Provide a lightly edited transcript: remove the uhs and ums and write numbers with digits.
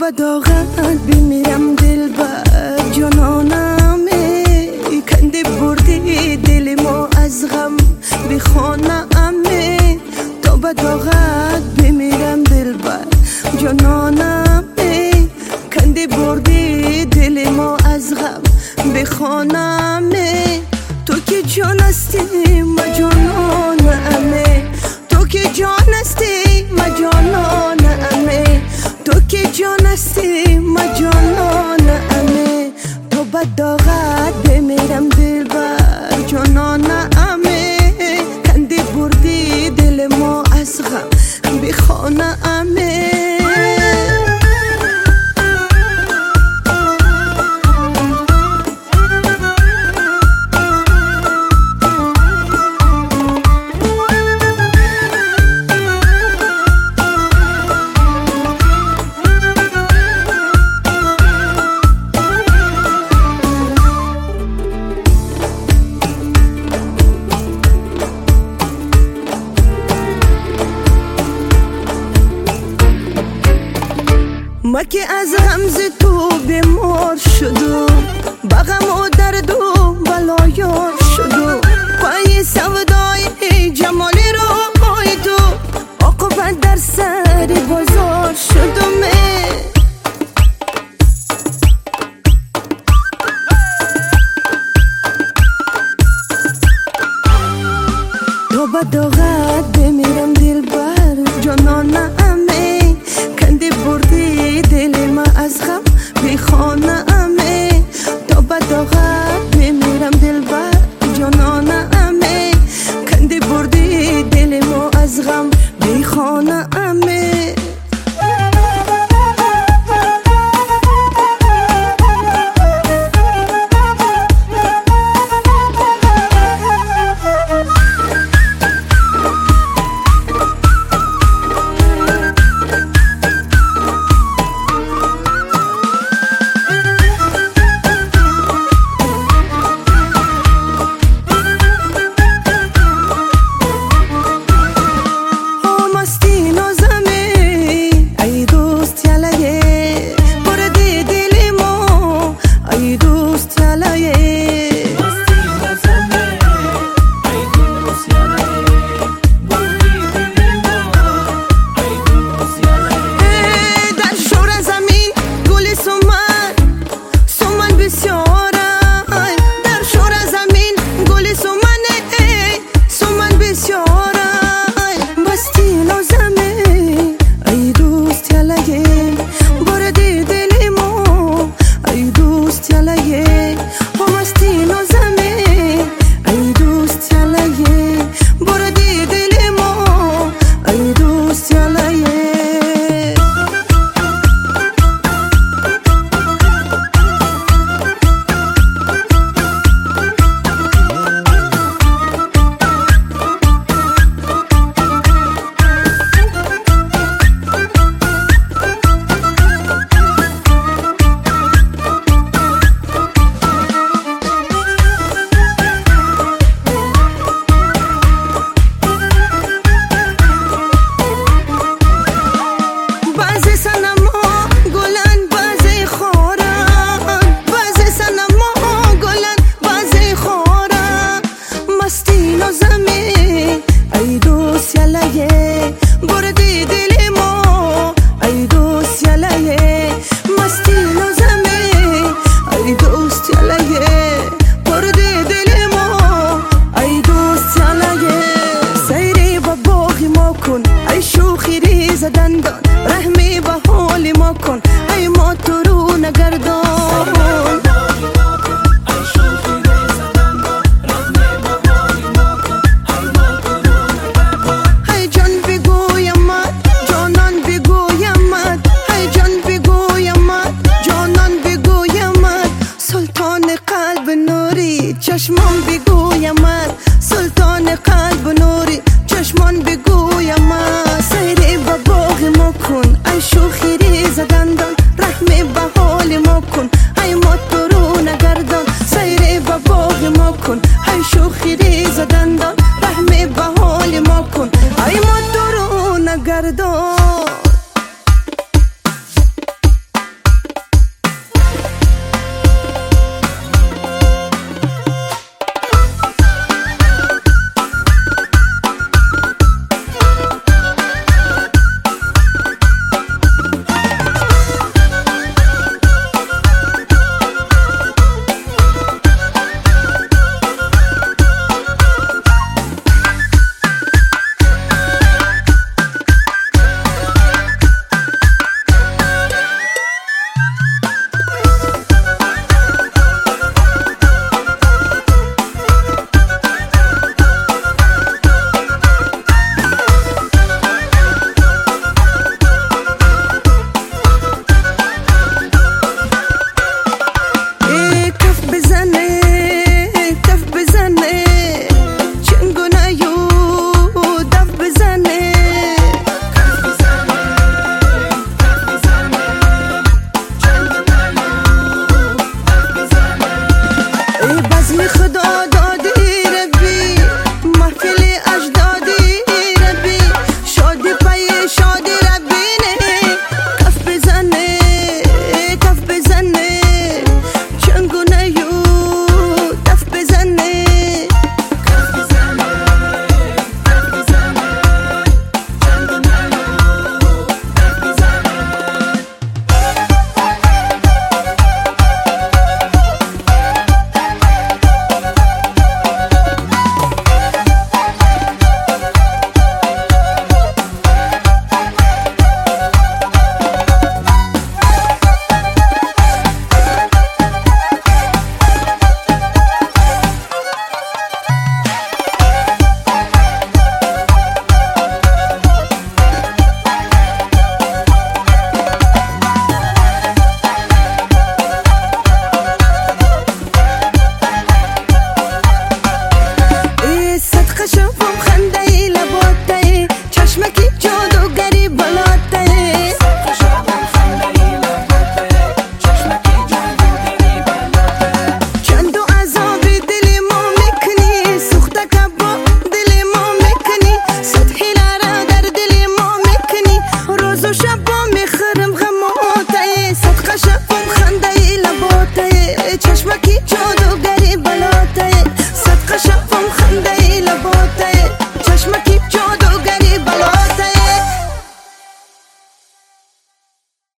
با داغت بمیرم دلبر جانانمه، کنده بردی دل ما از غم به خانه‌امه. تو با داغت بمیرم دلبر جانانمه، کنده بردی دل ما از غم به خانه‌امه. تو که جان هستی ما جانانمه، تو که جان هستی ما جانانمه، تو که جان هستی ما جانانمه. تو با داغت بمیرم دلبر جانانمه، کنده بردی دل ما از غم به خانه‌امه. ما که از غمز تو بیمار شدو، با غم و درد و بلا یار شدو. پای سودای جمالی رو پای تو، عاقبت در سر بازار شدم. تو با داغت بمیرم دلبر جانانمه، کنده بردی دل ما از غم به خانه‌امه. تو با داغت بمیرم دلبر جانانمه، کنده بردی دل ما از غم به خانه‌امه. رحمی به حال ما کن ای ما تو رو نگردان. ای جان بگویمت جانان بگویمت، ای جان بگویمت جانان بگویمت، سلطان قلب نوری چشمان بگویمت، سلطان قلب نوری چشمان بگویمت. سیری با باغ ما کن ای شوخی ریز دندان، رحمی به حال ما کن ای ما تو رو نگردان. سیری با باغ ما کن ای شوخی ریز دندان، رحمی به حال ما کن ای ما تو رو نگردان.